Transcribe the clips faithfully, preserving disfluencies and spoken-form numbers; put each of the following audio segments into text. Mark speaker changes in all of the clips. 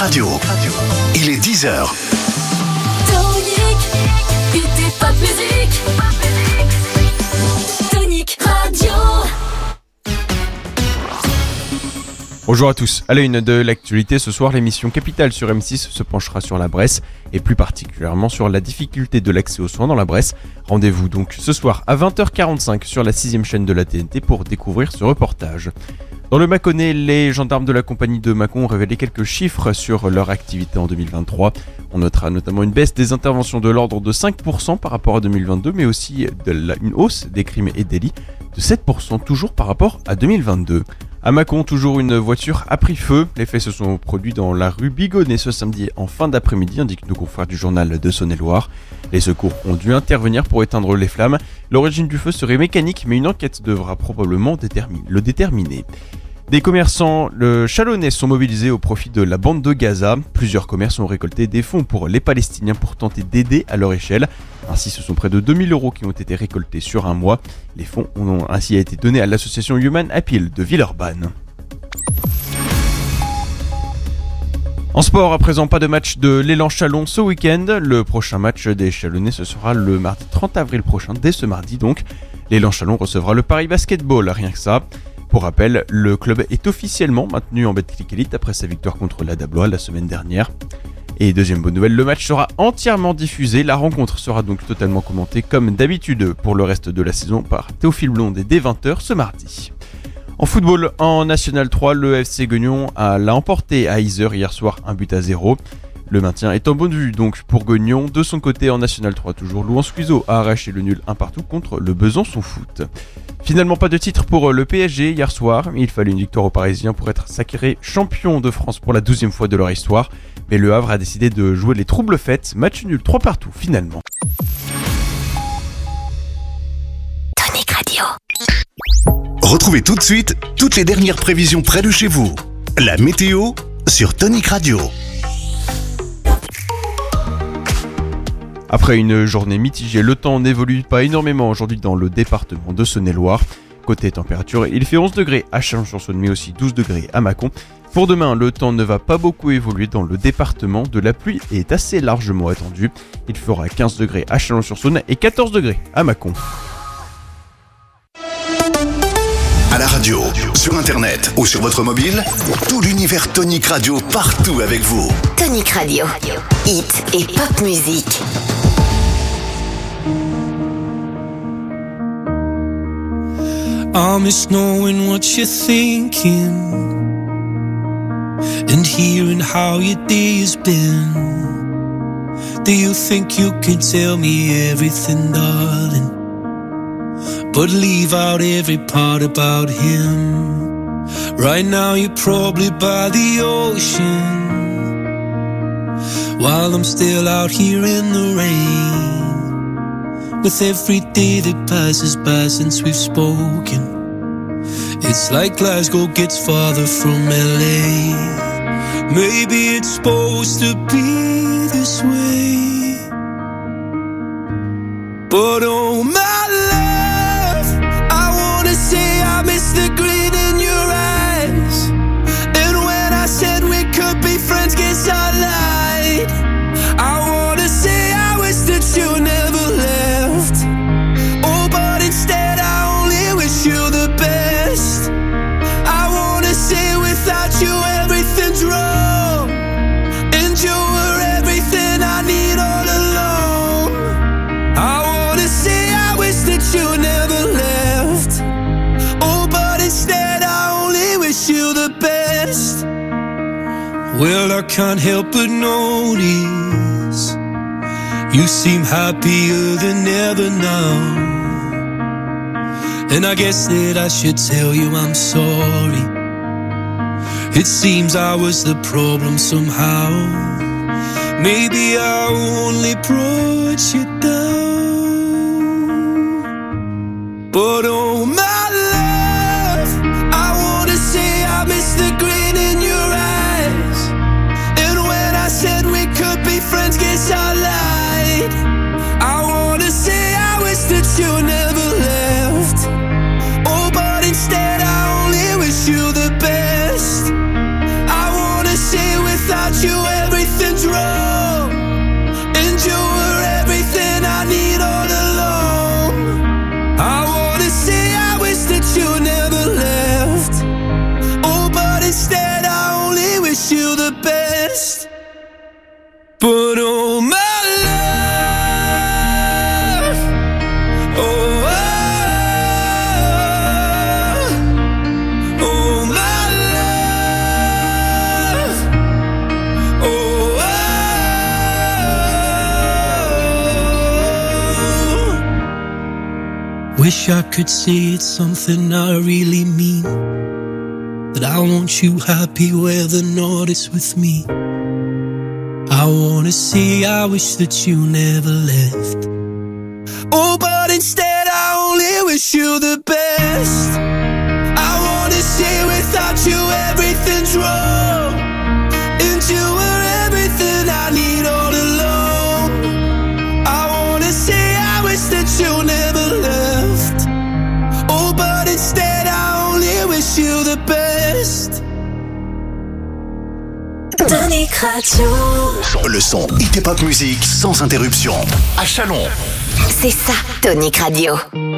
Speaker 1: Radio. Il est dix heures.
Speaker 2: Tonic, Hit Pop Music. Tonic Radio.
Speaker 3: Bonjour à tous, à la une de l'actualité ce soir, l'émission Capitale sur M six se penchera sur la Bresse et plus particulièrement sur la difficulté de l'accès aux soins dans la Bresse. Rendez-vous donc ce soir à vingt heures quarante-cinq sur la sixième chaîne de la T N T pour découvrir ce reportage. Dans le Mâconnais, les gendarmes de la compagnie de Mâcon ont révélé quelques chiffres sur leur activité en deux mille vingt-trois. On notera notamment une baisse des interventions de l'ordre de cinq pour cent par rapport à deux mille vingt-deux, mais aussi de la, une hausse des crimes et délits de sept pour cent toujours par rapport à deux mille vingt-deux. À Mâcon, toujours une voiture a pris feu. Les faits se sont produits dans la rue Bigonnet ce samedi en fin d'après-midi, indiquent nos confrères du journal de Saône-et-Loire. Les secours ont dû intervenir pour éteindre les flammes. L'origine du feu serait mécanique, mais une enquête devra probablement déterminer, le déterminer. Des commerçants le chalonnais sont mobilisés au profit de la bande de Gaza. Plusieurs commerces ont récolté des fonds pour les Palestiniens pour tenter d'aider à leur échelle. Ainsi, ce sont près de deux mille euros qui ont été récoltés sur un mois. Les fonds ont ainsi été donnés à l'association Human Appeal de Villeurbanne. En sport, à présent, pas de match de l'élan Chalon ce week-end. Le prochain match des Chalonnais, ce sera le mardi trente avril prochain, dès ce mardi donc. L'élan Chalon recevra le Paris Basketball, rien que ça. Pour rappel, le club est officiellement maintenu en Betclic Elite après sa victoire contre l'A D A Blois la semaine dernière. Et deuxième bonne nouvelle, le match sera entièrement diffusé. La rencontre sera donc totalement commentée comme d'habitude pour le reste de la saison par Théophile Blondet dès vingt heures ce mardi. En football, en National trois, le F C Guignon a l'a emporté à Yzeure hier soir un but à zéro. Le maintien est en bonne vue donc pour Guignon. De son côté, en National trois, toujours Louan Squizot a arraché le nul un partout contre le Besançon Foot. Finalement, pas de titre pour le P S G hier soir. Il fallait une victoire aux Parisiens pour être sacré champion de France pour la douzième fois de leur histoire. Mais le Havre a décidé de jouer les troubles fêtes. Match nul trois partout finalement.
Speaker 2: Tonic Radio.
Speaker 1: Retrouvez tout de suite toutes les dernières prévisions près de chez vous. La météo sur Tonic Radio.
Speaker 3: Après une journée mitigée, le temps n'évolue pas énormément aujourd'hui dans le département de Saône-et-Loire. Côté température, il fait onze degrés à Chalon-sur-Saône, mais aussi douze degrés à Mâcon. Pour demain, le temps ne va pas beaucoup évoluer dans le département. De la pluie est assez largement attendue. Il fera quinze degrés à Chalon-sur-Saône et quatorze degrés à Mâcon.
Speaker 1: À la radio, sur internet ou sur votre mobile, tout l'univers Tonic Radio partout avec vous.
Speaker 2: Tonic Radio. Hit et pop musique.
Speaker 4: I miss knowing what you're thinking and hearing how your day has been. Do you think you can tell me everything, darling, but leave out every part about him? Right now you're probably by the ocean, while I'm still out here in the rain. With every day that passes by since we've spoken, it's like Glasgow gets farther from L A. Maybe it's supposed to be this way, but oh my love, I wanna say I miss the grin in your eyes. And when I said we could be friends, guess I lied. I wanna say I wish that you never left. Oh, but instead I only wish you the best. I wanna say without you everything's wrong, and you were everything I need all along. I wanna say I wish that you never left. Oh, but instead I only wish you the best. Well, I can't help but notice you seem happier than ever now, and I guess that I should tell you I'm sorry. It seems I was the problem somehow. Maybe I only brought you down, but oh my love, I wanna say I miss the grin in your eyes. And when I said we could be friends, guess I lied. I wanna say I wish that you never left. Oh, but instead I only wish you the best. I wanna say without you wish I could say it's something I really mean, that I want you happy where the north is with me. I wanna say I wish that you never left. Oh, but instead I only wish you the best. I wanna say without you everything's wrong, and you were everything I need all along. I wanna say I wish that you never left. Oh, but instead I only wish you the best.
Speaker 2: Dynamique Radio.
Speaker 1: Le son Hit et Pop Music sans interruption. À Chalon.
Speaker 2: C'est ça, Dynamique Radio.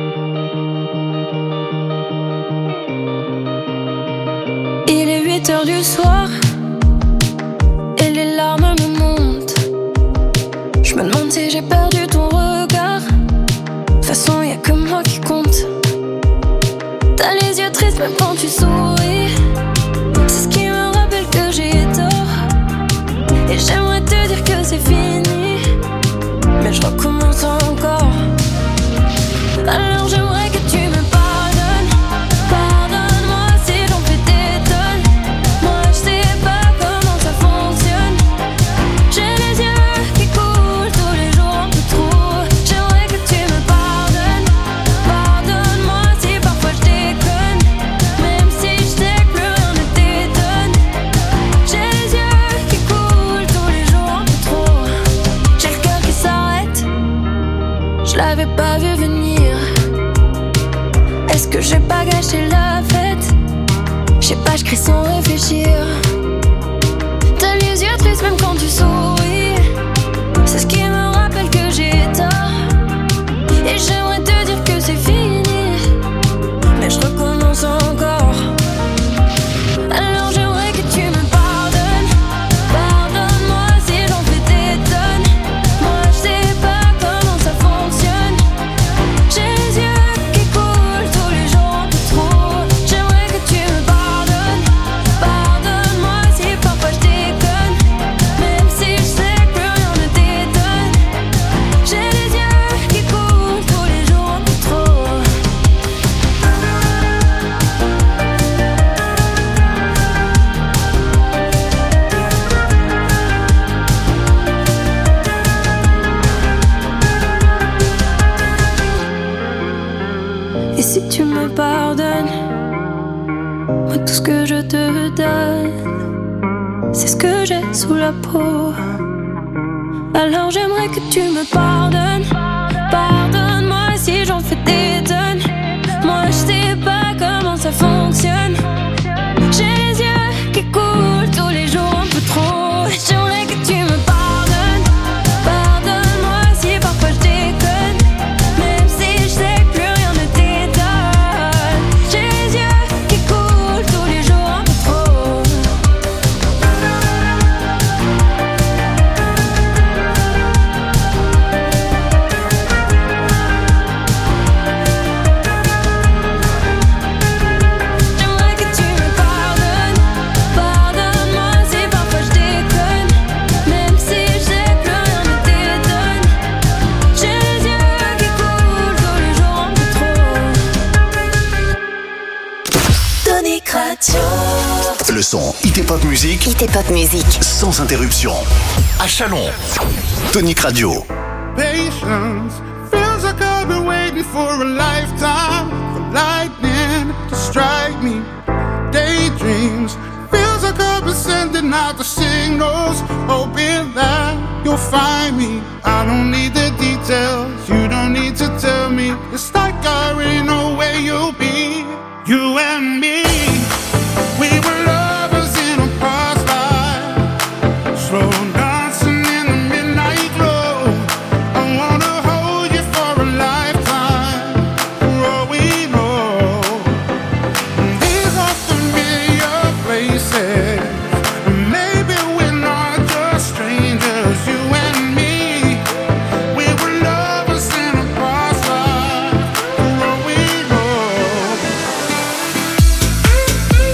Speaker 5: Il est huit heures du soir et les larmes me montent. Je me demande si j'ai perdu ton regard. De toute façon, y'a que moi qui compte. T'as les yeux tristes même quand tu souris. C'est ce qui me rappelle que j'ai tort. Et j'aimerais te dire que c'est fini, mais je recommence encore. Alors j'aimerais que tu me pardonnes. Pardonne-moi si j'en fais des tonnes. Moi je sais pas comment ça fonctionne. J'ai les yeux qui coulent tous les jours un peu trop. J'aimerais que tu me pardonnes. Pardonne-moi si parfois je déconne, même si je sais que plus rien ne t'étonne. J'ai les yeux qui coulent tous les jours un peu trop. J'ai le cœur qui s'arrête, je l'avais pas vu venir. Est-ce que j'ai pas gâché la fête? Je sais pas, je crie sans réfléchir. T'as les yeux tristes même quand tu souris. C'est ce qui me rappelle que j'ai tort. Et j'aimerais te dire que c'est fini, mais je recommence encore. Alors j'aimerais que tu me pardonnes. Pardonne-moi si j'en fais des tonnes. Moi je sais pas comment ça fonctionne. J'ai les yeux qui coulent tous les jours un peu trop. J'aimerais que tu me pardonnes. Pardonne-moi si parfois je déconne, même si je sais que plus rien ne t'étonne. J'ai les yeux qui coulent tous les jours un peu trop. Et si tu me pardonnes, moi tout ce que je te donne, c'est ce que j'ai sous la peau. Alors j'aimerais que tu me pardonnes. Pardonne-moi si j'en fais des tonnes. Moi je sais pas comment ça fonctionne. J'ai les yeux qui coulent tous les jours un peu trop. J'aimerais que tu me pardonnes. Pardonne-moi si parfois je déconne, même si je sais que plus rien ne t'étonne. J'ai les yeux qui coulent tous les jours un peu trop. J'aimerais que tu me pardonnes. Pardonne-moi si parfois je déconne, même si je sais que plus rien ne t'étonne. J'ai les yeux qui coulent tous les jours un peu trop.
Speaker 2: Dynamique Radio.
Speaker 1: Le son Hit et Pop Music
Speaker 2: Hit et Pop Music.
Speaker 1: sans interruption. À Chalon. Dynamique Radio.
Speaker 6: Patience feels like I've been waiting for a lifetime for lightning to strike me. Daydreams feels like I've been sending out the signals, hoping that you'll find me. I don't need the details, you don't need to tell me. It's like I already know where you'll be. You and me, we were lovers in a past life, slow dancing in the midnight glow. I wanna hold you for a lifetime, for all we know. These are familiar places, maybe we're not just strangers. You and me, we were lovers in a past life, for all we know.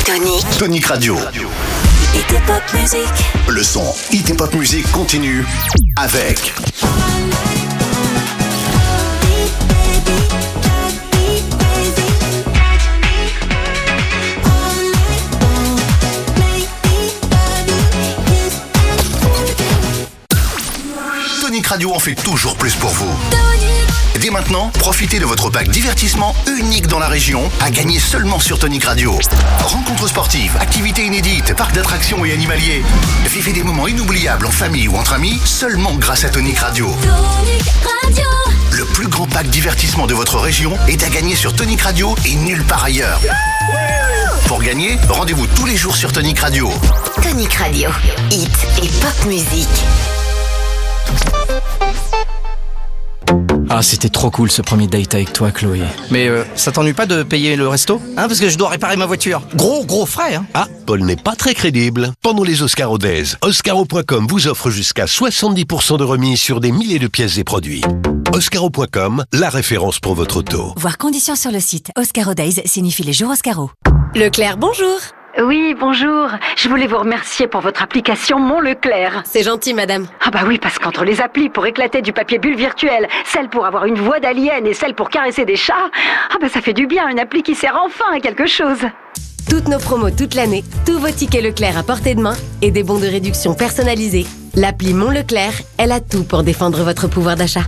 Speaker 2: Tonic.
Speaker 1: Tonic Radio.
Speaker 2: Hit et Pop Music.
Speaker 1: Le son Hit et Pop Music continue avec Tonic Radio en fait toujours plus pour vous. Dès maintenant, profitez de votre pack divertissement unique dans la région à gagner seulement sur Tonic Radio. Rencontres sportives, activités inédites, parcs d'attractions et animaliers. Vivez des moments inoubliables en famille ou entre amis seulement grâce à Tonic Radio.
Speaker 5: Tonic Radio.
Speaker 1: Le plus grand pack divertissement de votre région est à gagner sur Tonic Radio et nulle part ailleurs. Pour gagner, rendez-vous tous les jours sur Tonic Radio.
Speaker 2: Tonic Radio. Hit et Pop Music.
Speaker 7: Ah, c'était trop cool ce premier date avec toi, Chloé.
Speaker 8: Mais euh, ça t'ennuie pas de payer le resto? Hein, parce que je dois réparer ma voiture. Gros, gros frais, hein.
Speaker 9: Ah, Paul n'est pas très crédible. Pendant les Oscaro Days, Oscaro point com vous offre jusqu'à soixante-dix pour cent de remise sur des milliers de pièces et produits. Oscaro point com, la référence pour votre auto.
Speaker 10: Voir conditions sur le site. Oscaro Days signifie les jours Oscaro.
Speaker 11: Leclerc, bonjour.
Speaker 12: Oui, bonjour. Je voulais vous remercier pour votre application Mon Leclerc.
Speaker 11: C'est gentil, madame.
Speaker 12: Ah bah oui, parce qu'entre les applis pour éclater du papier bulle virtuel, celle pour avoir une voix d'alien et celle pour caresser des chats, ah bah ça fait du bien, une appli qui sert enfin à quelque chose.
Speaker 11: Toutes nos promos toute l'année, tous vos tickets Leclerc à portée de main et des bons de réduction personnalisés. L'appli Mon Leclerc, elle a tout pour défendre votre pouvoir d'achat.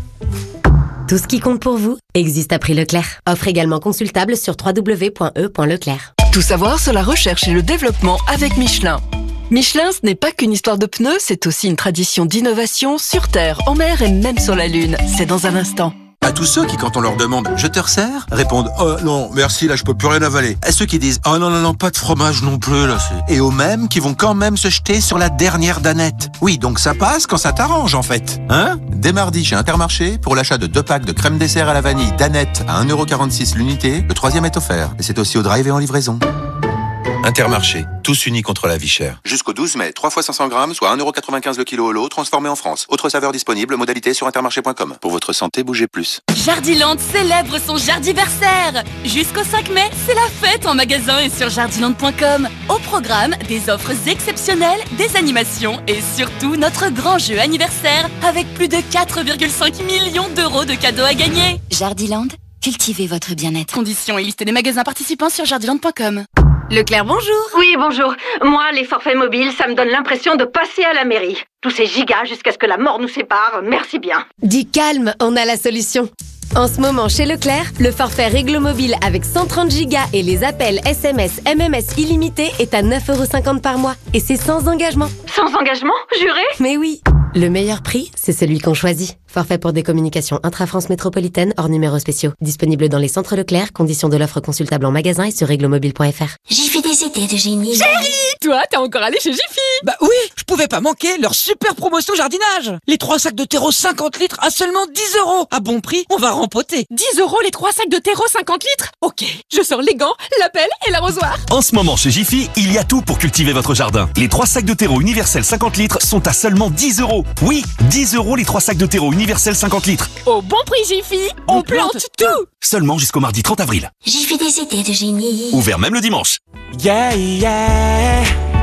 Speaker 11: Tout ce qui compte pour vous existe à prix Leclerc. Offre également consultable sur w w w point e point leclerc.
Speaker 13: Tout savoir sur la recherche et le développement avec Michelin. Michelin, ce n'est pas qu'une histoire de pneus, c'est aussi une tradition d'innovation sur Terre, en mer et même sur la Lune. C'est dans un instant.
Speaker 14: À tous ceux qui, quand on leur demande « Je te resserre ?» répondent « Oh non, merci, là je peux plus rien avaler ». À ceux qui disent « Oh non, non, non, pas de fromage non plus, là c'est... » Et aux mêmes qui vont quand même se jeter sur la dernière danette. Oui, donc ça passe quand ça t'arrange en fait. Hein ? Dès mardi chez Intermarché, pour l'achat de deux packs de crème dessert à la vanille danette à un euro quarante-six l'unité, le troisième est offert. Et c'est aussi au drive et en livraison. Intermarché, tous unis contre la vie chère. Jusqu'au douze mai, trois fois cinq cents grammes, soit un euro quatre-vingt-quinze le kilo au lot, transformé en France. Autre saveur disponible, modalité sur intermarché point com. Pour votre santé, bougez plus.
Speaker 15: Jardiland célèbre son jardiversaire. Jusqu'au cinq mai, c'est la fête en magasin et sur jardiland point com. Au programme, des offres exceptionnelles, des animations et surtout notre grand jeu anniversaire avec plus de quatre virgule cinq millions d'euros de cadeaux à gagner.
Speaker 10: Jardiland, cultivez votre bien-être.
Speaker 15: Conditions et liste des magasins participants sur jardiland point com.
Speaker 11: Leclerc, bonjour.
Speaker 12: Oui, bonjour. Moi, les forfaits mobiles, ça me donne l'impression de passer à la mairie. Tous ces gigas jusqu'à ce que la mort nous sépare, merci bien.
Speaker 11: Dis calme, on a la solution. En ce moment, chez Leclerc, le forfait Réglo Mobile avec cent trente gigas et les appels S M S, M M S illimités est à neuf euros cinquante par mois. Et c'est sans engagement.
Speaker 12: Sans engagement, juré ?
Speaker 11: Mais oui. Le meilleur prix, c'est celui qu'on choisit. Forfait pour des communications intra-France métropolitaine hors numéros spéciaux. Disponible dans les centres Leclerc, conditions de l'offre consultable en magasin et sur réglomobile point f r.
Speaker 2: J'ai fait des idées de génie.
Speaker 13: Chérie, toi, t'es encore allé chez Jiffy?
Speaker 8: Bah oui, je pouvais pas manquer leur super promotion jardinage. Les trois sacs de terreau cinquante litres à seulement dix euros. À bon prix, on va rempoter.
Speaker 13: dix euros les trois sacs de terreau cinquante litres? Ok, je sors les gants, la pelle et l'arrosoir.
Speaker 16: En ce moment, chez Jiffy, il y a tout pour cultiver votre jardin. Les trois sacs de terreau universel cinquante litres sont à seulement dix euros. Oui, dix euros les trois sacs de terreau universel cinquante litres.
Speaker 13: Au bon prix Jiffy, on, on plante, plante tout.
Speaker 16: Seulement jusqu'au mardi trente avril.
Speaker 2: J'ai fait des idées de génie.
Speaker 16: Ouvert même le dimanche.
Speaker 17: Yeah, yeah.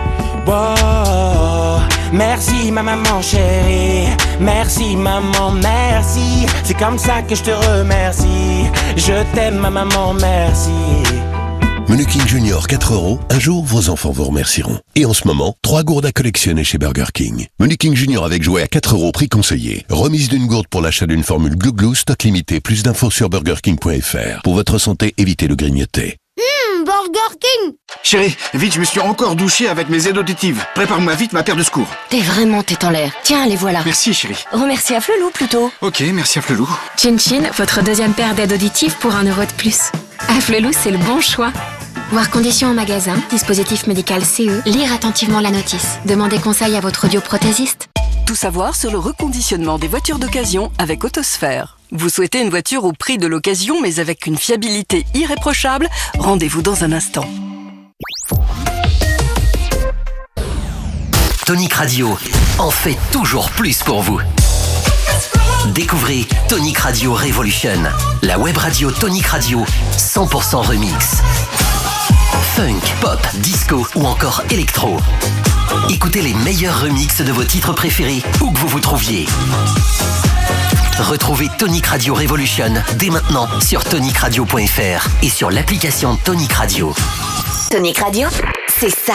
Speaker 17: Wow. Merci ma maman chérie. Merci maman, merci. C'est comme ça que je te remercie. Je t'aime ma maman, merci.
Speaker 9: Menu King Junior quatre euros, un jour vos enfants vous remercieront. Et en ce moment, trois gourdes à collectionner chez Burger King. Menu King Junior avec jouet à quatre euros, prix conseillé. Remise d'une gourde pour l'achat d'une formule Glouglou, stock limité. Plus d'infos sur burger king point f r. Pour votre santé, évitez le grignoter.
Speaker 6: Hum, Burger King. Chérie, vite, je me suis encore douché avec mes aides auditives. Prépare-moi vite ma paire de secours.
Speaker 10: T'es vraiment tête en l'air. Tiens, les voilà.
Speaker 6: Merci, chérie.
Speaker 10: Remercie à Flelou plutôt.
Speaker 6: Ok, merci à Flelou.
Speaker 18: Chin Chin, votre deuxième paire d'aides auditives pour un euro de plus. À Flelou, c'est le bon choix.
Speaker 10: Voir conditions en magasin, dispositif médical C E, lire attentivement la notice. Demandez conseil à votre audioprothésiste.
Speaker 13: Tout savoir sur le reconditionnement des voitures d'occasion avec Autosphère. Vous souhaitez une voiture au prix de l'occasion mais avec une fiabilité irréprochable? Rendez-vous dans un instant.
Speaker 19: Tonic Radio en fait toujours plus pour vous. Découvrez Tonic Radio Revolution, la web radio Tonic Radio cent pour cent remix. Funk, pop, disco. ou encore électro. Écoutez les meilleurs remixes de vos titres préférés, où que vous vous trouviez. Retrouvez Tonic Radio Revolution dès maintenant sur tonic radio point f r et sur l'application Tonic Radio.
Speaker 2: Tonic Radio, c'est ça.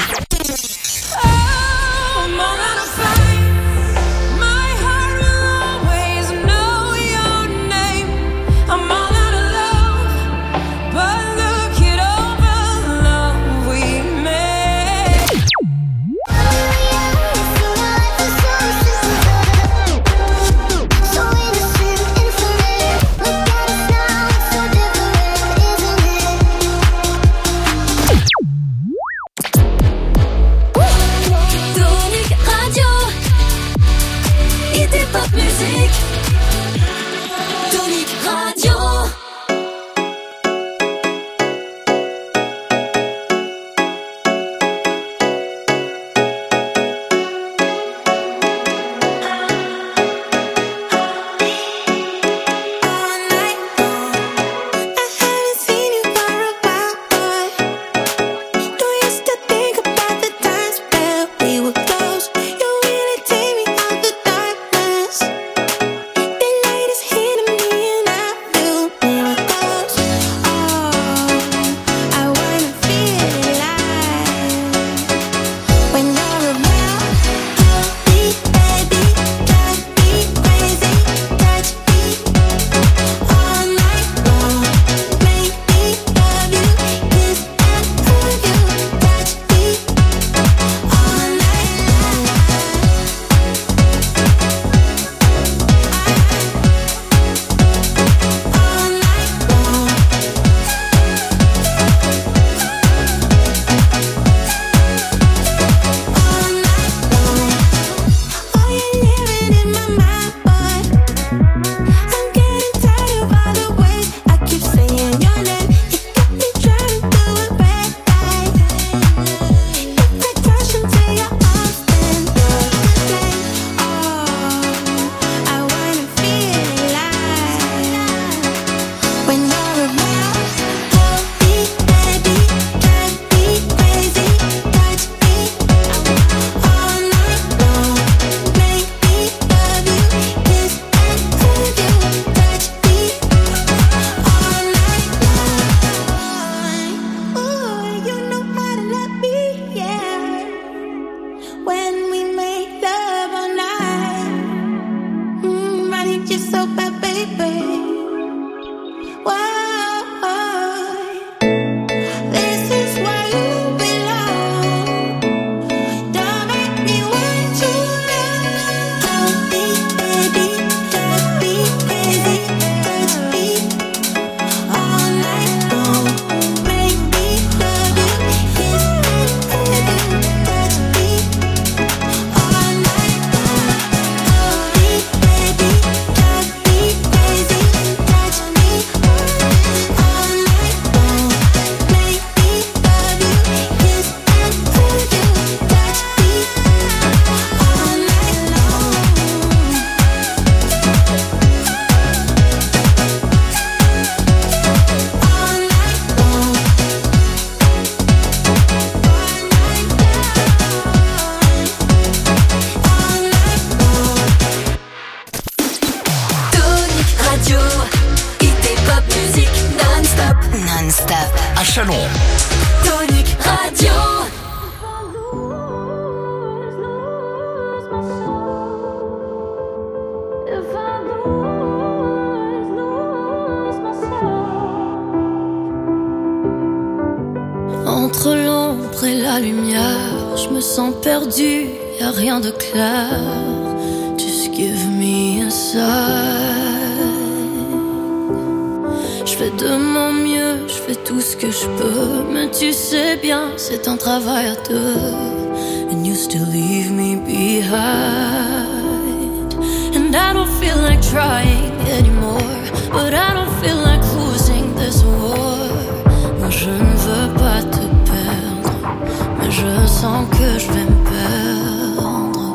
Speaker 1: Chalon.
Speaker 15: Tonic Radio.
Speaker 5: Entre l'ombre et la lumière, je me sens perdue, y a rien de clair. Just give me a sign. Je fais de mon mieux, je fais tout ce que je peux, mais tu sais bien, c'est un travail à deux. And you still leave me behind. And I don't feel like trying anymore, but I don't feel like losing this war. Moi je ne veux pas te perdre, mais je sens que je vais me perdre.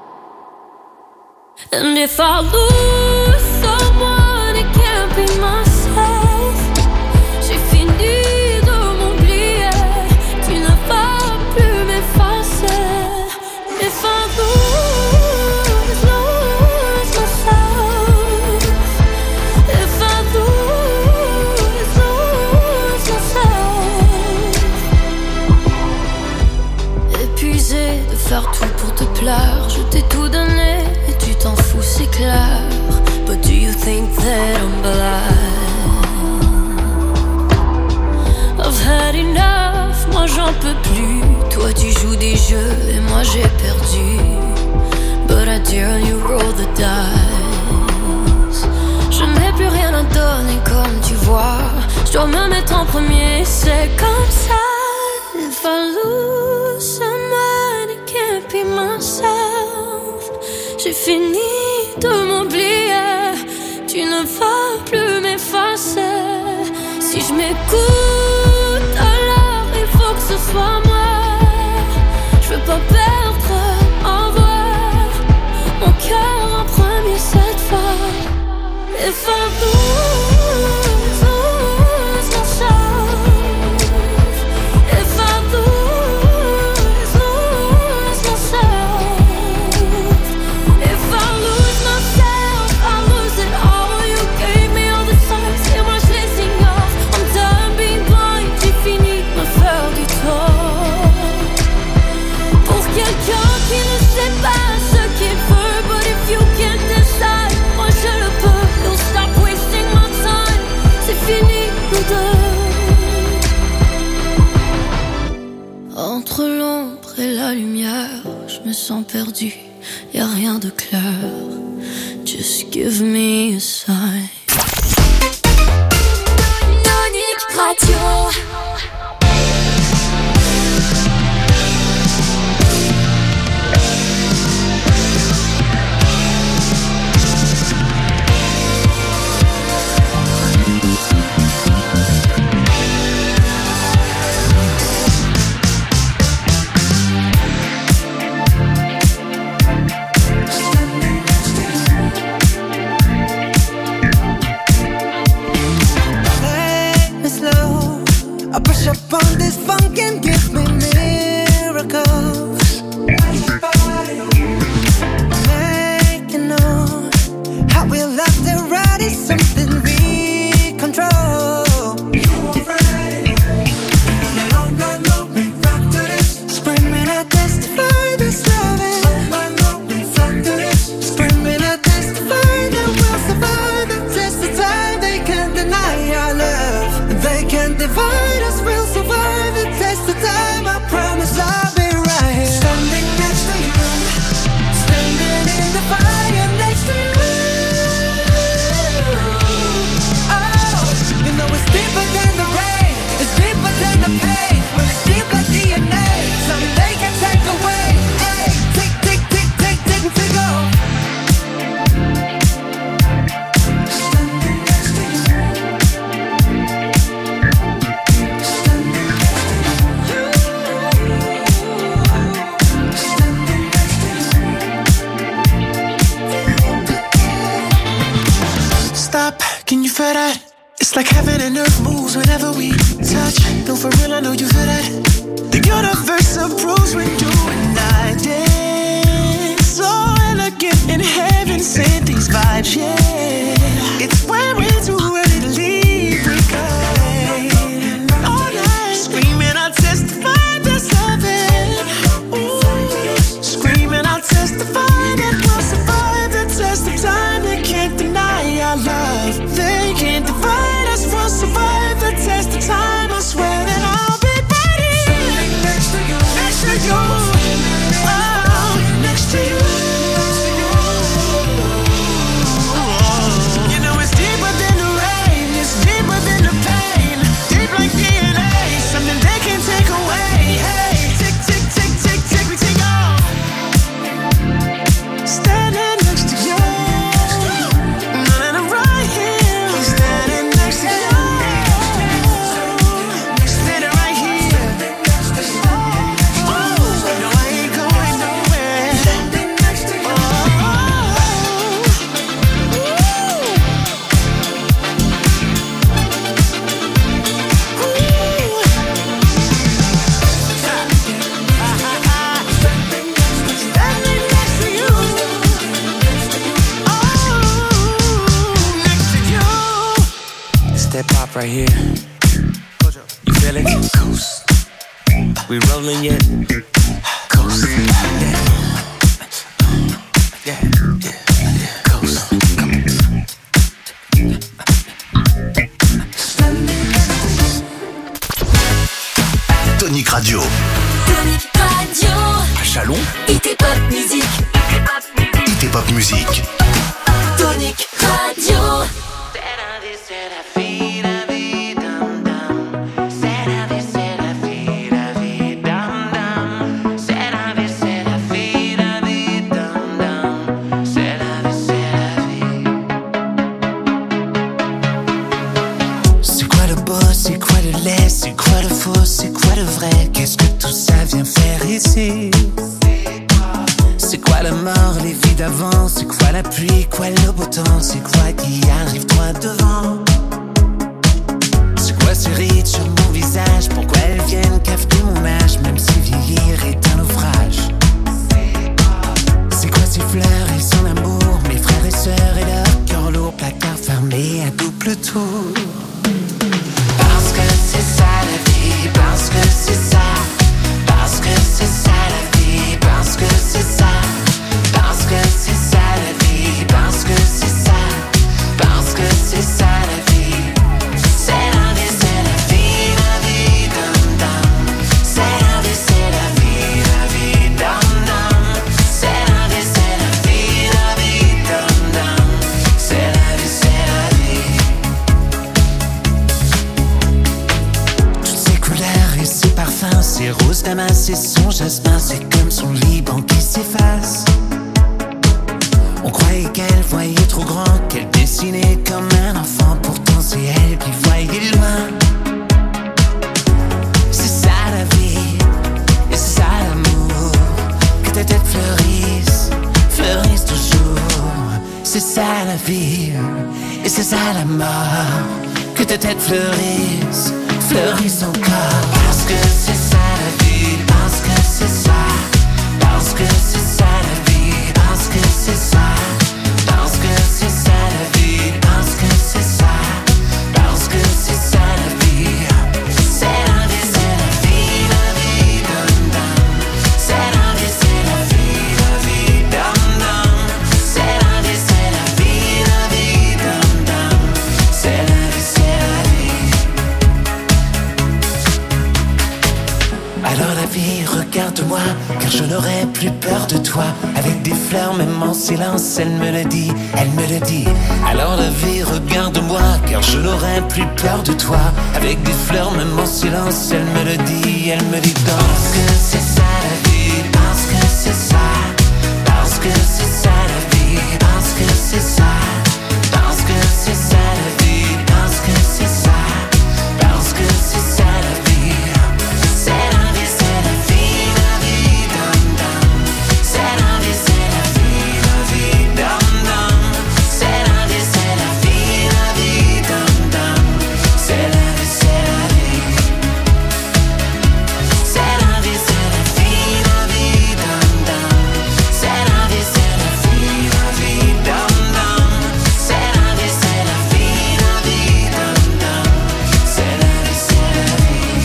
Speaker 5: And if I lose someone, it can't be myself. J'ai fini de m'oublier, tu ne vas plus faire tout pour te plaire. Je t'ai tout donné et tu t'en fous, c'est clair. But do you think that I'm blind? I've had enough, moi j'en peux plus. Toi tu joues des jeux et moi j'ai perdu. But I dare you roll the dice. Je n'ai plus rien à donner comme tu vois. Je dois me mettre en premier, c'est comme ça. If I lose someone, I can't be myself. J'ai fini de m'oublier. Tu ne vas plus m'effacer. Si je m'écoute, alors il faut que ce soit moi. Je veux pas perdre en voix mon cœur en premier cette fois. If I lose, lose myself. If I lose, lose myself. If I lose myself, I lose it all. You gave me all the signs et moi je les ignore. I'm done being blind, j'ai fini de me faire du tort. Pour quelqu'un qui ne sait pas ce qu'il veut. But if you can't decide, moi je le peux. Don't stop wasting my time. C'est fini, nous deux. Entre l'ombre et la lumière, je me sens perdu, y'a rien de clair. Just give me a sign. Tonic Radio.
Speaker 4: Up on this funk and give me miracles. Make you know how we love to ride is something we control. No, no, no, we rock to this. Screaming, I testify this loving. No, no, we rock to this. Screaming, I testify that we'll survive the test of time. They can't deny our love. They can't divide us. We'll survive the test of time. I promise I'll be right here. Standing next to you. Standing in the fire next to you. Oh, you know it's deeper than the rain. It's deeper than the pain. Well, it's deep like D N A. Something they can take away. Hey, tick, tick, tick, tick, tick, tick off. Standing next to you.
Speaker 17: Stop, can you feel that? It's like heaven and earth moves whenever we touch. No, for real, I know you feel that. The universe approves when you and I dance. So elegant in heaven, sent these vibes, yeah. It's when we're too ready to leave, we go all night. Screaming, I'll testify this loving. Ooh. Screaming, I'll testify that we'll survive the test of time. They can't deny our love. They can't divide us. We'll survive the test of time. I swear that I'll be right here. Next to you, next to you, oh, next to you. You know it's deeper than the rain. It's deeper than the pain. Deep like D N A. Something they can't take away. Hey, tick, tick, tick, tick, tick, we take off. Standing next to you. And I'm right here. Standing next to you. Standing right here. Oh, no, I ain't going nowhere. Standing next to you. Standing next to you. Oh, next to you. It's that pop right here. You feel it? Coast. We rolling yet? Coast.
Speaker 1: Tonic Radio.
Speaker 5: Tonic Radio.
Speaker 1: À Chalon.
Speaker 5: It et Pop Music.
Speaker 1: It et Pop Music.
Speaker 5: Tonic Radio.
Speaker 17: C'est quoi le beau, c'est quoi le laid, c'est quoi le faux, c'est quoi le vrai? Qu'est-ce que tout ça vient faire ici? C'est quoi la mort, les vies d'avant? C'est quoi la pluie, quoi le beau temps? C'est quoi qui arrive droit devant? C'est quoi ces rides sur mon visage? Pourquoi elles viennent cafeter mon âge? Même si vieillir est un naufrage. C'est quoi ces fleurs et son amour? Mes frères et sœurs et leur cœur lourd, placard fermé à double tour. Parce que c'est ça la vie, parce que c'est ça, parce que c'est ça la vie, parce que c'est ça, parce que c'est ça la vie, parce que c'est ça, parce que c'est ça la vie. C'est la vie, c'est la vie, la vie, dum dum. C'est la vie, c'est la vie, la vie, dum dum. C'est la vie, c'est la vie, la vie, dum dum. C'est la vie, c'est la vie. Toutes ces couleurs et ces parfums, ces roses damas et son jasmin, c'est comme son Liban qui s'efface. On croyait qu'elle voyait trop grand, qu'elle dessinait comme un enfant. Pourtant c'est elle qui voyait loin. C'est ça la vie, et c'est ça l'amour. Que ta tête fleurisse, fleurisse toujours. C'est ça la vie, et c'est ça la mort. Que ta tête fleurisse, fleurisse encore. Parce que c'est ça la vie, parce que c'est ça, parce que c'est ça la vie, parce que c'est ça, parce que c'est ça la vie, parce que c'est ça, parce que c'est ça la vie. C'est la vie, c'est la vie, la vie, dum dum. C'est la vie, c'est la vie, la vie, dum dum. C'est la vie, c'est la vie, la vie, dum dum. C'est la vie, c'est la vie. Alors la vie, regarde-moi, car je n'aurai plus peur de toi. Avec des fleurs, même en silence, elle me le dit, elle me le dit. Alors la vie, regarde-moi, car je n'aurai plus peur de toi. Avec des fleurs, même en silence, elle me le dit, elle me dit. Parce que c'est ça la vie, parce que c'est ça, parce que c'est ça la vie, parce que c'est ça, parce que c'est ça la vie, parce que c'est ça, parce que c'est ça la vie. C'est la vie, c'est la vie, la vie, dum dum. C'est la vie, c'est la vie, la vie, dum dum. C'est la vie, c'est la vie, la vie, dum dum. C'est la vie, c'est la vie. C'est la vie, c'est la vie, la vie, dum dum. C'est la vie, c'est la vie, la vie, dum dum. C'est la vie, c'est la vie, la vie, dum dum. C'est la vie, c'est la vie.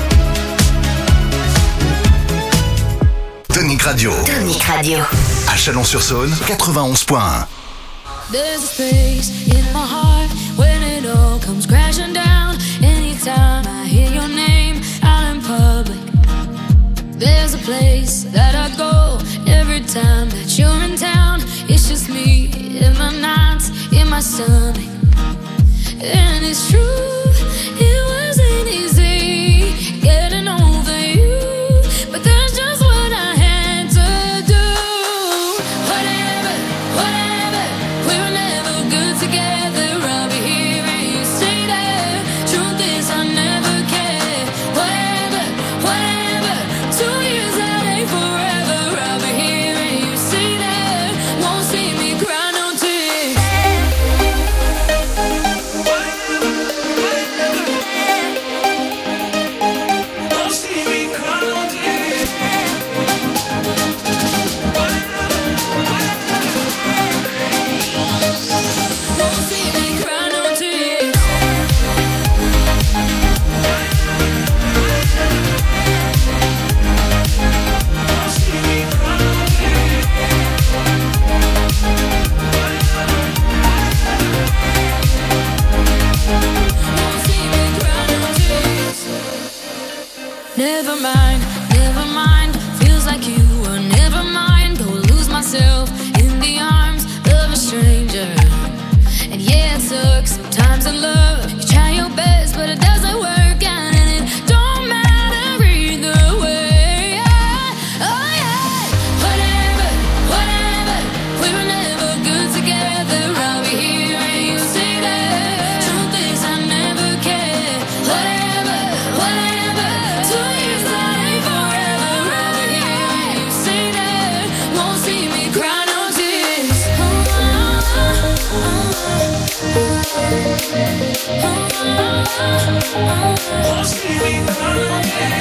Speaker 1: Tonic Radio.
Speaker 2: Tonic Radio.
Speaker 1: À Chalon-sur-Saône, quatre-vingt-onze point un.
Speaker 5: There's a space in my heart when it all comes crashing down. Anytime I hear your name out in public, there's a place that I go every time that you're in town. It's just me in my nights, in my stomach. And it's true, it wasn't easy getting over you, but that's just what I had to do. Whatever, whatever, we were never good together. I'll be here and you stay there. Truth is I never cared. Never mind, never mind. Feels like you were never mind. Go lose myself in the arms of a stranger. And yeah, it sucks sometimes in love. You try your best, but it doesn't work out, and it don't matter either way. Oh yeah, whatever, whatever. We were never good together. I'll be here and you say that. Truth is I never cared. Whatever, whatever. Two years that ain't forever. I'll be here and you say that. Won't see me cry no tears. Oh, oh, oh, oh. Won't see me cry.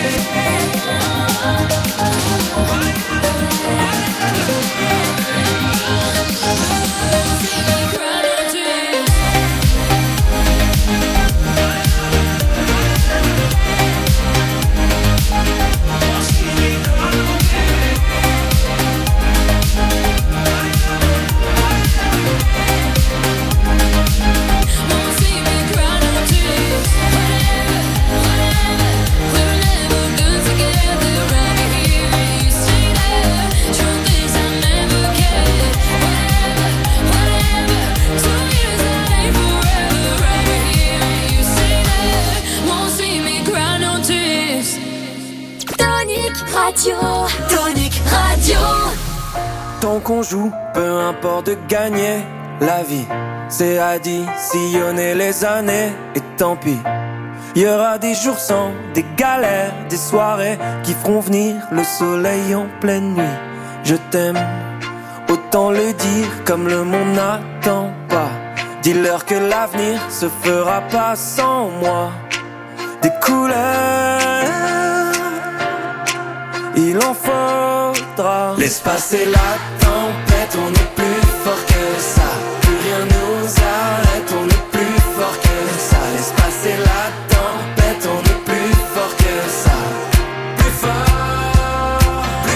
Speaker 17: Radio. Tonic Radio. Tant qu'on joue, peu importe de gagner la vie, c'est additionner les années. Et tant pis, il y aura des jours sans, des galères, des soirées qui feront venir le soleil en pleine nuit. Je t'aime, autant le dire comme le monde n'attend pas. Dis-leur que l'avenir se fera pas sans moi. Des couleurs, il en faudra. Laisse passer la tempête, on est plus fort que ça. Plus rien nous arrête, on est plus fort que ça. Laisse passer la tempête, on est plus fort que ça. Plus fort, plus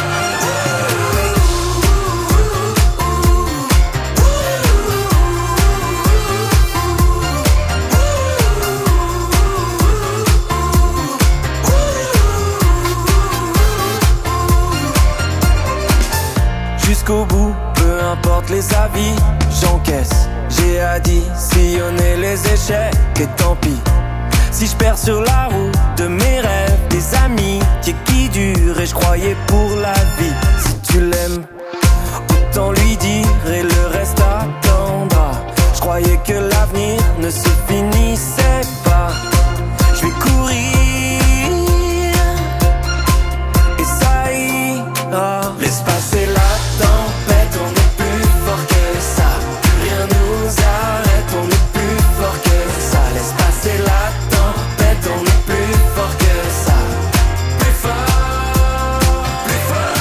Speaker 17: jusqu'au bout, peu importe les avis, j'encaisse. J'ai additionné les échecs et tant pis. Si je perds sur la route de mes rêves, des amis qui, qui durent et je croyais pour la vie. Si tu l'aimes, autant lui dire et le reste attendra. Je croyais que l'avenir ne se finissait pas. Je vais courir et ça ira. Laisse passer la tempête, on est plus fort que ça. Plus rien nous arrête, on est plus fort que ça. Laisse passer la tempête, on est plus fort que ça. Plus fort, plus fort.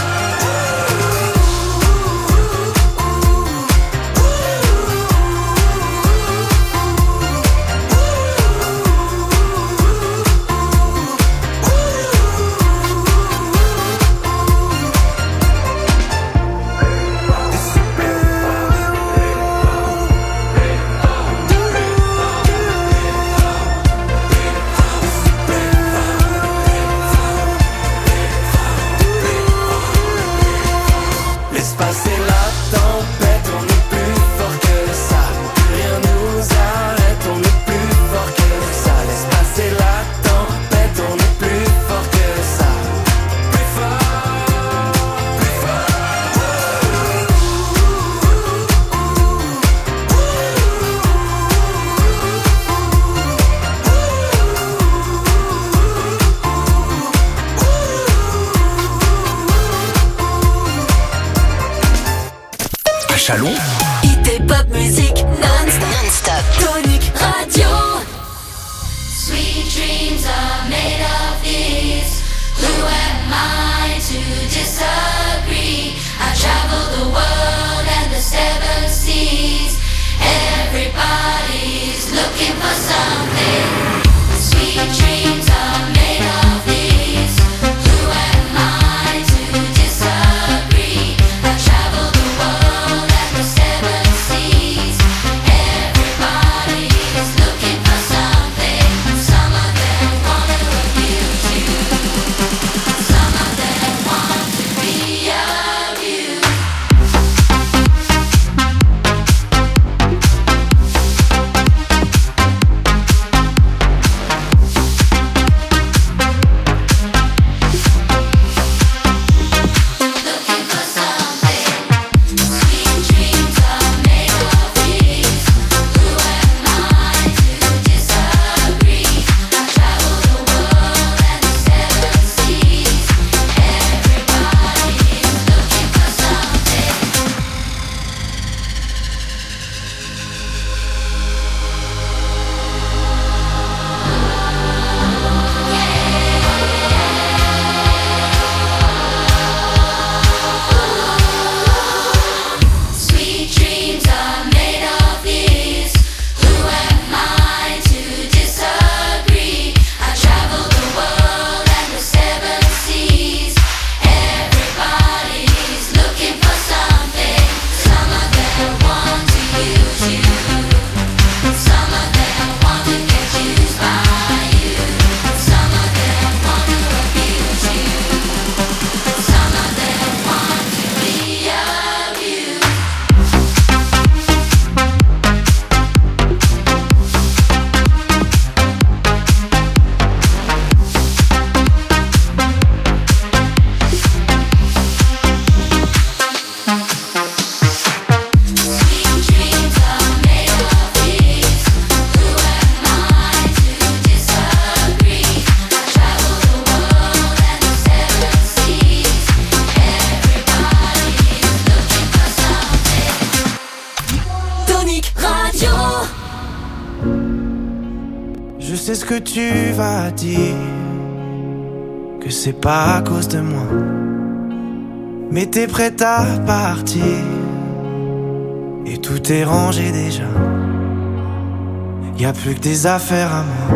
Speaker 17: Laisse passer la tempête, on est plus fort que ça. Plus rien nous arrête, on est plus fort que ça. Laisse passer la tempête, on est plus fort que ça. Plus fort, plus
Speaker 1: À Chalon,
Speaker 17: Hit et pop musique non-stop.
Speaker 2: Non-stop.
Speaker 17: Tonic Radio.
Speaker 5: Sweet dreams are made of this. Who am I to disagree? I travel the world and the seven seas. Everybody's looking for something. Sweet dreams are made of this. Who am I to disagree? I travel the world and the seven
Speaker 17: sais ce que tu vas dire, que c'est pas à cause de moi. Mais t'es prête à partir, et tout est rangé déjà. Y'a plus que des affaires à moi.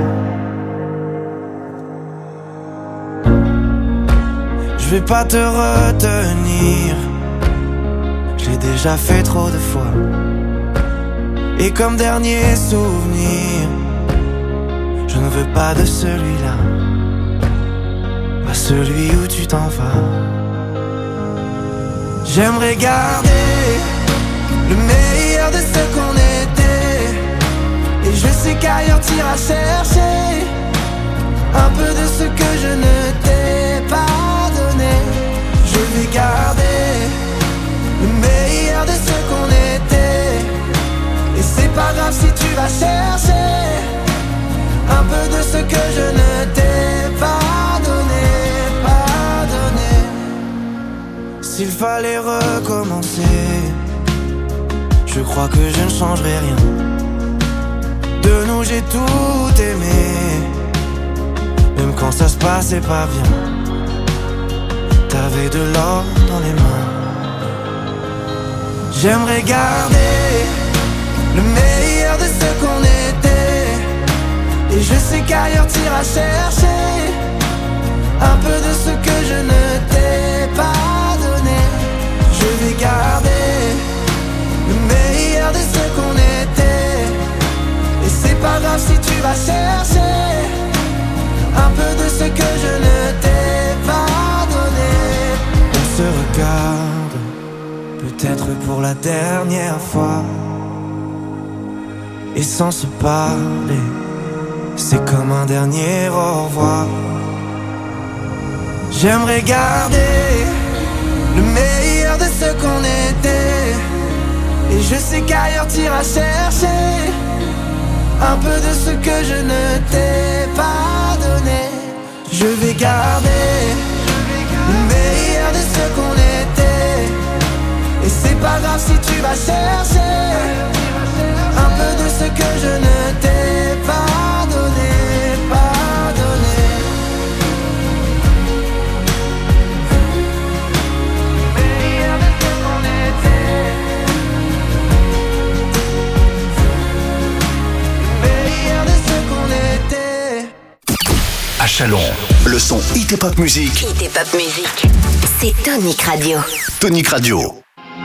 Speaker 17: Je vais pas te retenir, je l'ai déjà fait trop de fois. Et comme dernier souvenir, je ne veux pas de celui-là, pas celui où tu t'en vas. J'aimerais garder le meilleur de ce qu'on était, et je sais qu'ailleurs t'iras chercher un peu de ce que je ne t'ai pas donné. Je vais garder le meilleur de ce qu'on était, et c'est pas grave si tu vas chercher un peu de ce que je ne t'ai pas donné, pas donné. S'il fallait recommencer, je crois que je ne changerai rien. De nous j'ai tout aimé, même quand ça se passait pas bien. T'avais de l'or dans les mains. J'aimerais garder le meilleur de ce qu'on était, et je sais qu'ailleurs t'iras chercher un peu de ce que je ne t'ai pas donné. Je vais garder le meilleur de ce qu'on était, et c'est pas grave si tu vas chercher un peu de ce que je ne t'ai pas donné. On se regarde, peut-être pour la dernière fois, et sans se parler, c'est comme un dernier au revoir. J'aimerais garder le meilleur de ce qu'on était, et je sais qu'ailleurs t'iras chercher un peu de ce que je ne t'ai pas donné. Je vais garder le meilleur de ce qu'on était, et c'est pas grave si tu vas chercher un peu de ce que je ne t'ai pas donné, pas donné. Le meilleur de ce qu'on était, le meilleur de ce qu'on était.
Speaker 1: À Chalon, le son Hit et Pop Music.
Speaker 2: Hit et Pop Music, c'est Tonic Radio.
Speaker 1: Tonic Radio.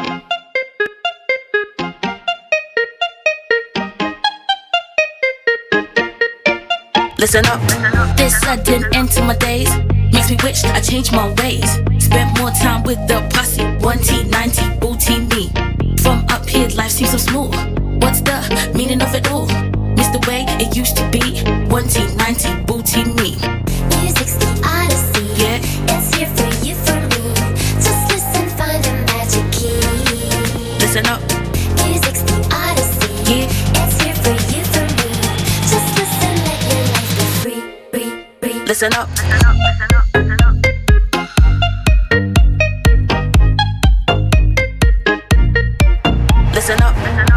Speaker 20: Listen up, this sudden end to my days makes me wish I changed my ways. Spent more time with the posse, one T, ninety, booty me. From up here, life seems so smooth. What's the meaning of it all? Miss the way it used to be, one T, ninety, booty me.
Speaker 21: Music's the odyssey,
Speaker 20: yeah,
Speaker 21: it's here for you, for me. Just listen, find the magic key.
Speaker 20: Listen up,
Speaker 21: music's the odyssey,
Speaker 20: yeah,
Speaker 21: it's here for you, for me. Just listen, let your life be free, free, free.
Speaker 20: Listen up, listen up, listen up, listen up,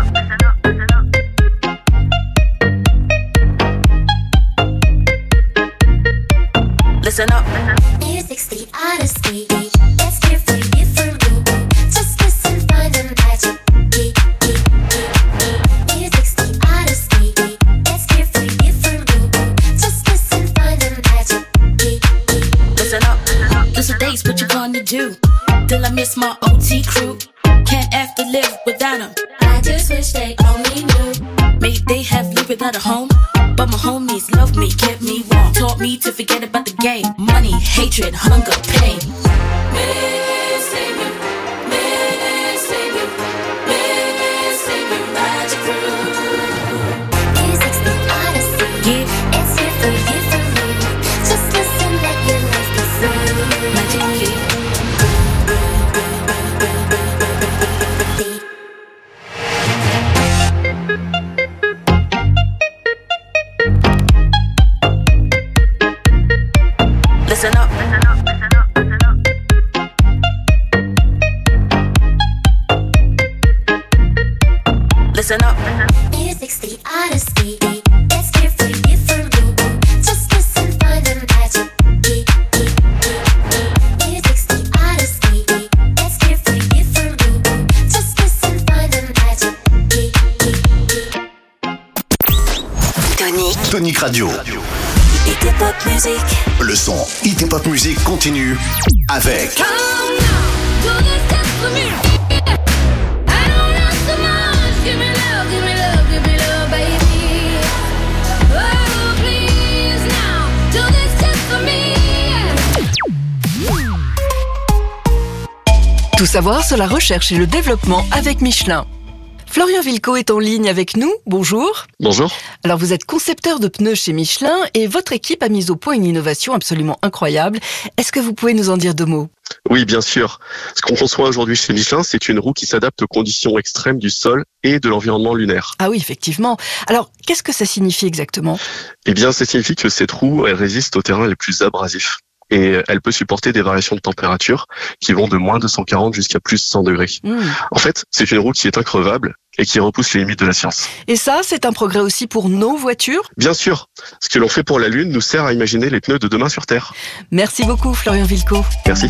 Speaker 20: listen up.
Speaker 21: Music's the odyssey, it's here for you, for me. Just listen, find the magic key, key, key, key. Music's the odyssey, it's here for you, for me. Just listen, find the magic key, key.
Speaker 20: Listen up, those are days, what you gonna do? Till I miss my O T crew. Can't have to live without them.
Speaker 21: I just wish they only knew.
Speaker 20: Maybe they have lived without a home, but my homies loved me, kept me warm. Taught me to forget about the game. Money, hatred, hunger, pain.
Speaker 21: Missing you, missing you, missing you, magic crew. Music's the odyssey,
Speaker 20: Yeah,
Speaker 21: it's here for you, for me. Just listen, let your life be free.
Speaker 20: magic key. Listen up, listen up, listen up, listen up. Listen up, listen up.
Speaker 21: Music's the odyssey, it's here for you, for me.
Speaker 1: Tonic Radio.
Speaker 2: Hit et Pop Music.
Speaker 1: Le son Hit et Pop Music continue avec
Speaker 13: Tout savoir sur la recherche et le développement avec Michelin. Florian Vilco est en ligne avec nous. Bonjour.
Speaker 3: Bonjour.
Speaker 13: Alors vous êtes concepteur de pneus chez Michelin et votre équipe a mis au point une innovation absolument incroyable. Est-ce que vous pouvez nous en dire deux mots ?
Speaker 3: Oui, bien sûr. Ce qu'on conçoit aujourd'hui chez Michelin, c'est une roue qui s'adapte aux conditions extrêmes du sol et de l'environnement lunaire.
Speaker 13: Ah oui, effectivement. Alors, qu'est-ce que ça signifie exactement ?
Speaker 3: Eh bien, ça signifie que cette roue, elle résiste aux terrains les plus abrasifs. Et elle peut supporter des variations de température qui vont de moins deux cent quarante jusqu'à plus cent degrés. Mmh. En fait, c'est une roue qui est increvable et qui repousse les limites de la science.
Speaker 13: Et ça, c'est un progrès aussi pour nos voitures ?
Speaker 3: Bien sûr. Ce que l'on fait pour la Lune nous sert à imaginer les pneus de demain sur Terre.
Speaker 13: Merci beaucoup, Florian Vilco.
Speaker 3: Merci.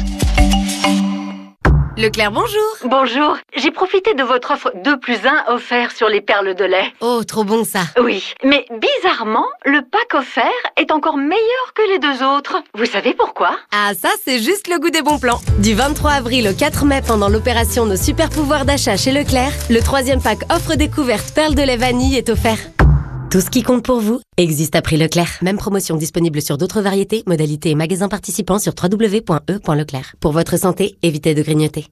Speaker 11: Leclerc, bonjour.
Speaker 12: Bonjour. J'ai profité de votre offre deux plus un offert sur les perles de lait.
Speaker 11: Oh, trop bon ça.
Speaker 12: Oui, mais bizarrement, le pack offert est encore meilleur que les deux autres. Vous savez pourquoi ?
Speaker 11: Ah, ça, c'est juste le goût des bons plans. Du vingt-trois avril au quatre mai, pendant l'opération Nos super pouvoirs d'achat chez Leclerc, le troisième pack offre découverte perles de lait vanille est offert. Tout ce qui compte pour vous existe à prix Leclerc. Même promotion disponible sur d'autres variétés, modalités et magasins participants sur w w w point e point leclerc. Pour votre santé, évitez de grignoter.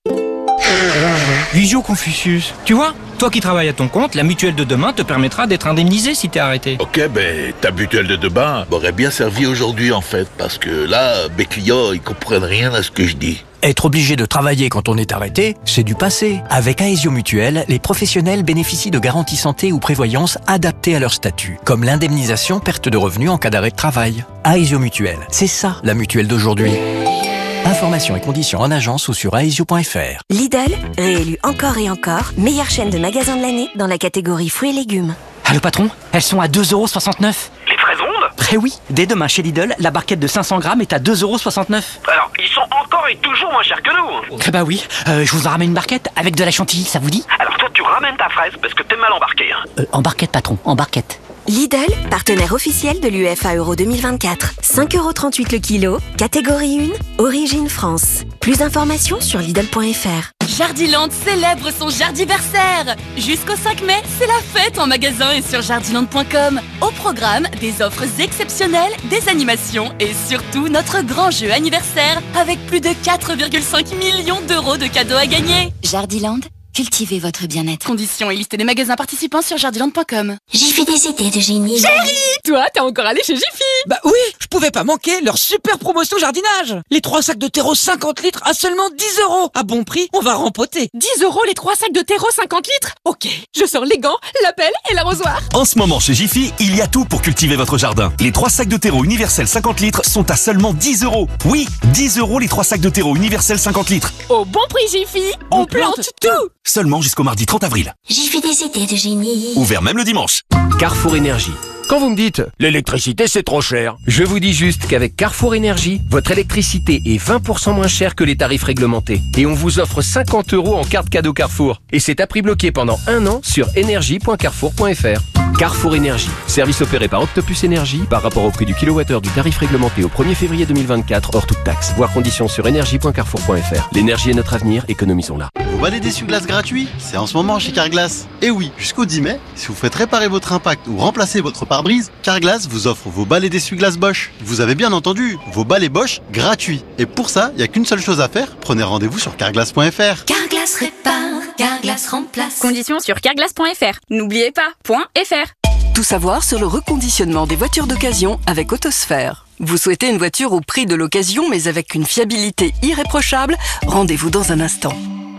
Speaker 22: Visio Confucius. Tu vois, toi qui travailles à ton compte, la mutuelle de demain te permettra d'être indemnisé si t'es arrêté.
Speaker 23: Ok, ben ta mutuelle de demain m'aurait bien servi aujourd'hui en fait, parce que là, mes clients, ils comprennent rien à ce que je dis.
Speaker 24: Être obligé de travailler quand on est arrêté, c'est du passé. Avec Aesio Mutuelle, les professionnels bénéficient de garanties santé ou prévoyance adaptées à leur statut, comme l'indemnisation perte de revenus en cas d'arrêt de travail. Aesio Mutuelle, c'est ça la mutuelle d'aujourd'hui. Informations et conditions en agence ou sur aesio point f r.
Speaker 2: Lidl, réélu encore et encore, meilleure chaîne de magasins de l'année dans la catégorie fruits et légumes.
Speaker 8: Allô patron, elles sont à deux euros soixante-neuf.
Speaker 25: Les fraises rondes ?
Speaker 8: Eh oui, dès demain chez Lidl, la barquette de cinq cents grammes est à deux euros soixante-neuf.
Speaker 25: Alors, ils sont encore et toujours moins chers que nous.
Speaker 8: Eh bah oui, euh, je vous en ramène une barquette avec de la chantilly, ça vous dit ?
Speaker 25: Alors toi, tu ramènes ta fraise parce que t'es mal embarqué. Hein.
Speaker 8: Euh, en barquette patron, en barquette.
Speaker 2: Lidl, partenaire officiel de l'U E F A Euro deux mille vingt-quatre. cinq euros trente-huit le kilo, catégorie un, origine France. Plus d'informations sur Lidl point f r.
Speaker 15: Jardiland célèbre son Jardiversaire. Jusqu'au cinq mai, c'est la fête en magasin et sur jardiland point com. Au programme, des offres exceptionnelles, des animations et surtout notre grand jeu anniversaire avec plus de quatre virgule cinq millions d'euros de cadeaux à gagner.
Speaker 2: Jardiland, cultivez votre bien-être.
Speaker 15: Conditions et liste des magasins participants sur jardiland point com.
Speaker 2: Jiffy des idées de génie.
Speaker 15: Chérie, toi, t'es encore allé chez Jiffy?
Speaker 8: Bah oui, je pouvais pas manquer leur super promotion jardinage. Les trois sacs de terreau cinquante litres à seulement dix euros. À bon prix, on va rempoter.
Speaker 15: dix euros les trois sacs de terreau cinquante litres? Ok, je sors les gants, la pelle et l'arrosoir.
Speaker 16: En ce moment chez Jiffy, il y a tout pour cultiver votre jardin. Les trois sacs de terreau universel cinquante litres sont à seulement dix euros. Oui, dix euros les trois sacs de terreau universel cinquante litres.
Speaker 15: Au bon prix Jiffy, on, on plante, plante tout.
Speaker 16: Seulement jusqu'au mardi trente avril.
Speaker 2: Jiffy des idées de génie.
Speaker 16: Ouvert même le dimanche.
Speaker 26: Carrefour Énergie. Quand vous me dites « l'électricité c'est trop cher », je vous dis juste qu'avec Carrefour Énergie, votre électricité est vingt pour cent moins chère que les tarifs réglementés. Et on vous offre cinquante euros en carte cadeau Carrefour. Et c'est à prix bloqué pendant un an sur énergie point carrefour point f r. Carrefour Énergie. Service opéré par Octopus Énergie par rapport au prix du kilowattheure du tarif réglementé au premier février deux mille vingt-quatre hors toute taxe. Voir conditions sur énergie point carrefour point f r. L'énergie est notre avenir, économisons-la.
Speaker 27: Vous balai d'essuie-glace gratuit, c'est en ce moment chez Carglass. Et oui, jusqu'au dix mai, si vous faites réparer votre impact ou remplacer votre pare-brise, Carglass vous offre vos balais d'essuie-glace Bosch. Vous avez bien entendu, vos balais Bosch gratuits. Et pour ça, il n'y a qu'une seule chose à faire, prenez rendez-vous sur carglass point f r.
Speaker 2: Carglass répare, Carglass remplace.
Speaker 15: Conditions sur carglass point f r. N'oubliez pas, .fr.
Speaker 13: Tout savoir sur le reconditionnement des voitures d'occasion avec Autosphère. Vous souhaitez une voiture au prix de l'occasion mais avec une fiabilité irréprochable? Rendez-vous dans un instant.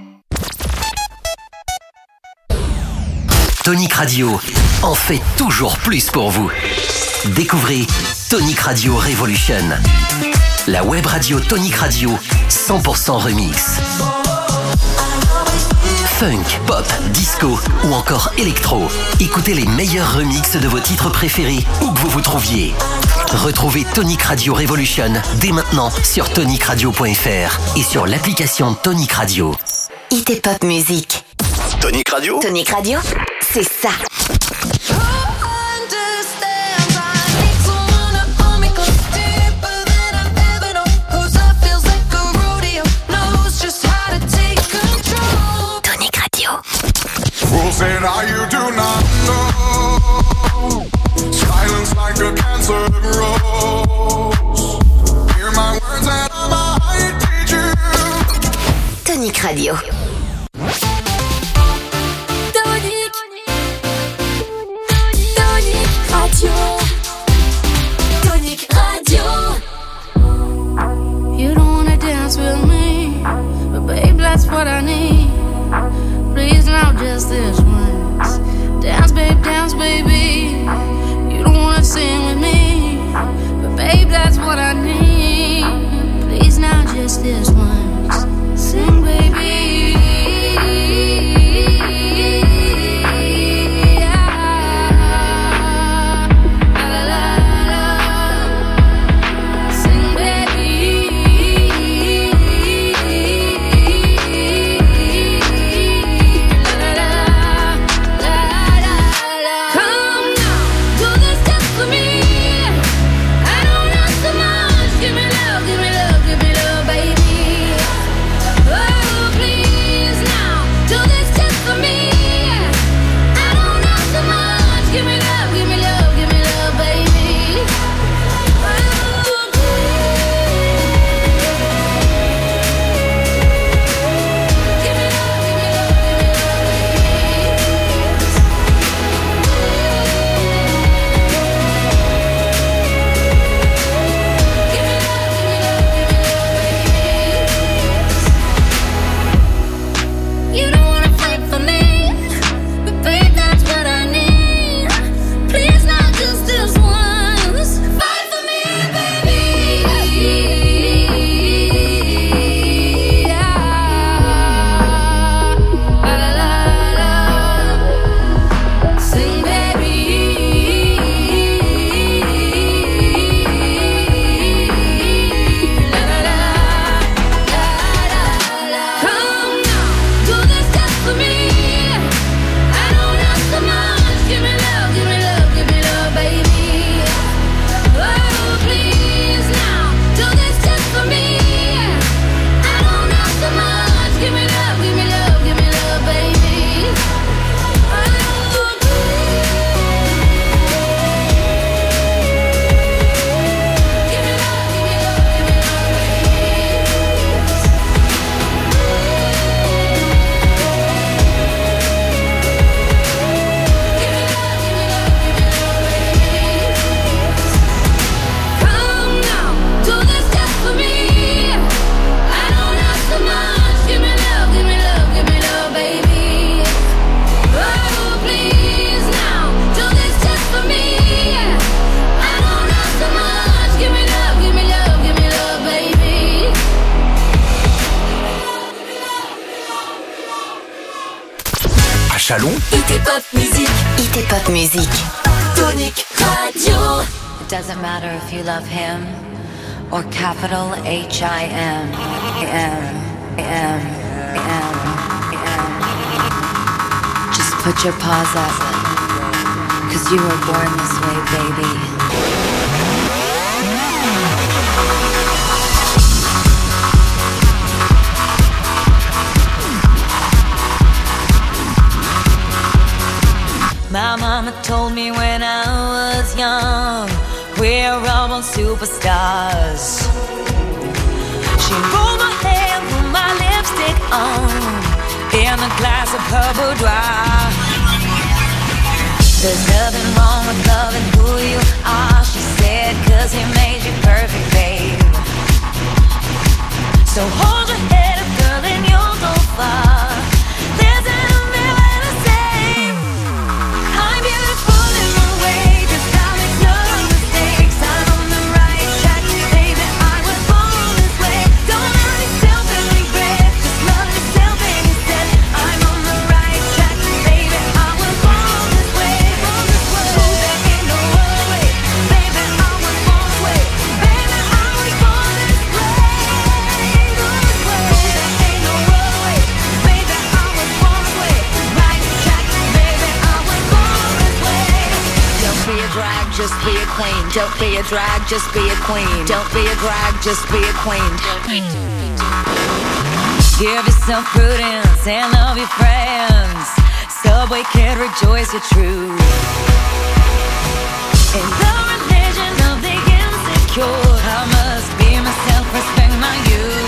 Speaker 19: Tonic Radio en fait toujours plus pour vous. Découvrez Tonic Radio Revolution, la web radio Tonic Radio cent pour cent remix. Funk, pop, disco ou encore électro. Écoutez les meilleurs remixes de vos titres préférés où que vous vous trouviez. Retrouvez Tonic Radio Revolution dès maintenant sur tonic radio point f r et sur l'application Tonic Radio.
Speaker 2: Hit et Pop Music.
Speaker 1: Tonic Radio.
Speaker 2: Tonic Radio, c'est ça.
Speaker 4: Said I you do not know. Silence like a cancer grows. Hear my words and I might teach you.
Speaker 2: Tonic Radio.
Speaker 21: Tonic. Tonic Radio. Tonic Radio.
Speaker 5: You don't wanna dance with me, but babe, that's what I need. Please now, just this once. Dance, babe, dance, baby. You don't wanna sing with me, but babe, that's what I need. Please now, just this once. Sing, baby.
Speaker 21: Chalon. It est pop musique.
Speaker 2: It est pop musique.
Speaker 21: Tonic Radio.
Speaker 6: It doesn't matter if you love him or capital H I M. M. M. M. M. Just put your paws up. Cause you were born this way, baby.
Speaker 7: My mama told me when I was young, we're all born superstars. She rolled my hair, put my lipstick on, in a glass of her boudoir. There's nothing wrong with loving who you are, she said, cause he made you perfect, babe. So hold your head up, girl, and you'll go far. Just be a queen. Don't be a drag, just be a queen. Don't be a drag, just be a queen. Give yourself prudence and love your friends. subway kid, rejoice your truth. In the religion of the insecure, I must be myself, respect my youth.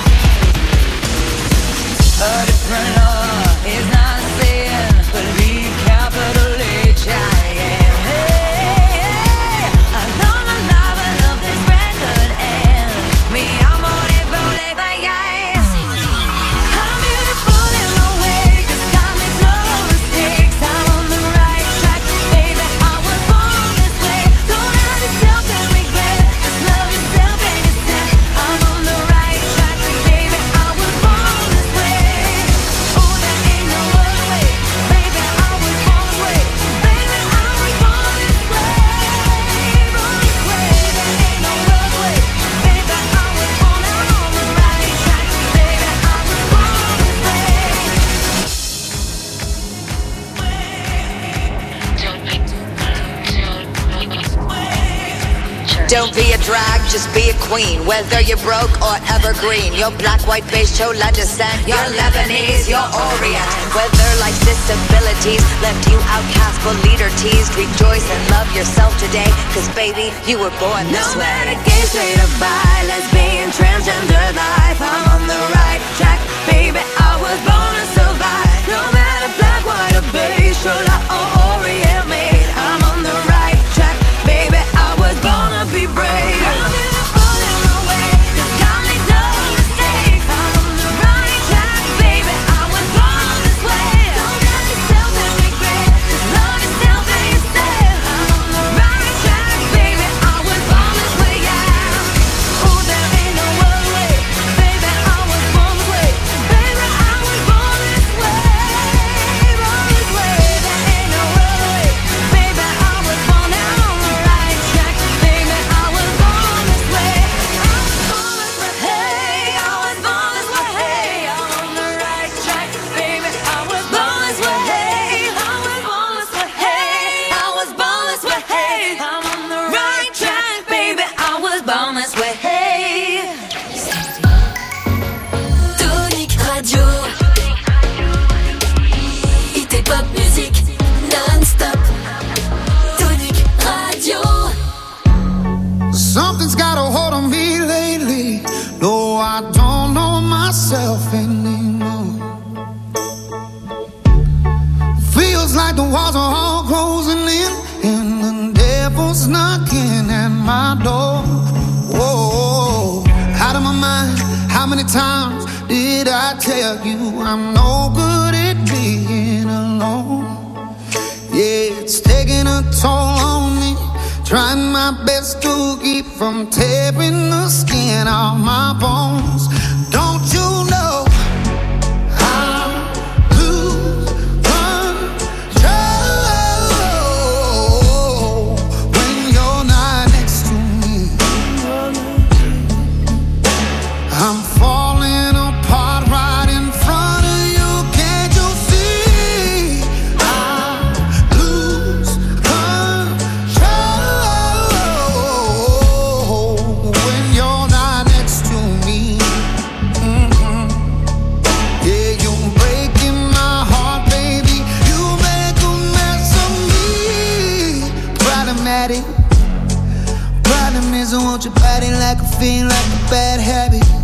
Speaker 7: A different law is not sin, believe capital H I M. Hey, hey, I love my life, I love this record, and me, I'm on it, roll it, like ice. I'm beautiful in my way, 'cause God makes no mistakes. I'm on the right track, baby, I was born this way. Don't have yourself and regret, just love yourself and yourself. I'm on the right track, baby, I was born this way. Oh, there ain't no other way, baby, I was born this way. Baby, I was born this way, born this way. There ain't no other way, baby, I was born. I'm on the right track, baby, I was born this way.
Speaker 6: Don't be a drag, just be a queen. Whether you're broke or evergreen, you're black, white, beige, chola descent, you're Lebanese, you're Orient. Whether life's disabilities left you outcast but leader teased, rejoice and love yourself today, 'cause baby, you were born this
Speaker 7: No
Speaker 6: way.
Speaker 7: matter gay, straight or bi, lesbian, transgender life, I'm on the right track, baby, I was born to survive. No matter black, white or beige, chola or Orient made, I'm on the right track, baby, I was born to be brave. I'm beautiful in my way, 'cause God makes no mistakes. I'm on the right track, baby, I was born this way. Don't have yourself and regret, just love yourself and yourself. I'm on the right track, baby, I was born this way, yeah. Oh, there ain't no other way, baby, I was born this way. Baby, I was born this way, born this way. There ain't no other way, baby, I was born. I'm on the right track, baby, I was born this way. I was born this way, hey, I was born this way, hey, I'm on the right track, baby, I was born this way, hey, I was born this way, hey, I was born this way, hey, I'm on the right track, baby, I was born this way, hey.
Speaker 5: Tonic Radio. Hit et pop musique non-stop. Tonic Radio.
Speaker 4: Something's got a hold on me lately. No, I don't know myself anymore. Feels like the walls are all closing in, and the devil's knocking at my door. Whoa, out of my mind. How many times did I tell you I'm no good at being alone? Yeah, it's taking a toll on me. Trying my best to keep from tearing the skin off my bones. Don't you know I lose control when you're not next to me? I'm falling apart right in front of you. Can't you see? I lose control when you're not next to me. Mm-hmm. Yeah, you're breaking my heart, baby. You make a mess of me. Problematic. Problem is I want your body like a fiend, like a bad habit.